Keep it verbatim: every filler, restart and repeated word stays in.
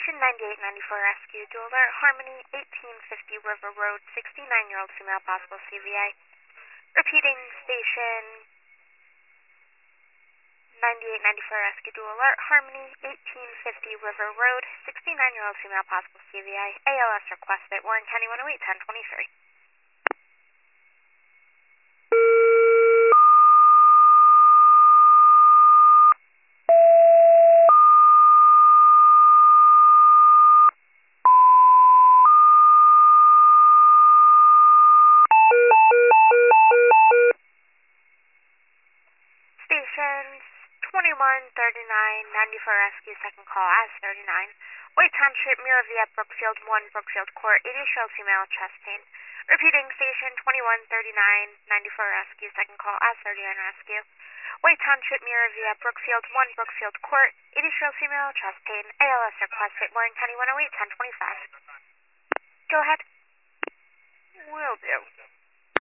Station ninety-eight ninety-four Rescue to alert Harmony, eighteen fifty River Road, sixty-nine-year-old female possible C V A. Repeating, Station ninety-eight ninety-four Rescue to alert Harmony, eighteen fifty River Road, sixty-nine-year-old female possible C V A. A L S requested, Warren County one oh eight, ten twenty-three. Stations twenty-one thirty-nine ninety-four Rescue, second call as thirty-nine. White Township, Mirror Via, Brookfield one, Brookfield Court, eighty-year-old female, chest pain. Repeating, Station twenty-one thirty-nine ninety-four Rescue, second call as thirty-nine Rescue. White Township, Mirror Via, Brookfield one, Brookfield Court, eighty-year-old female, chest pain. A L S requested, Warren County one oh eight, ten twenty-five. Go ahead. Will do.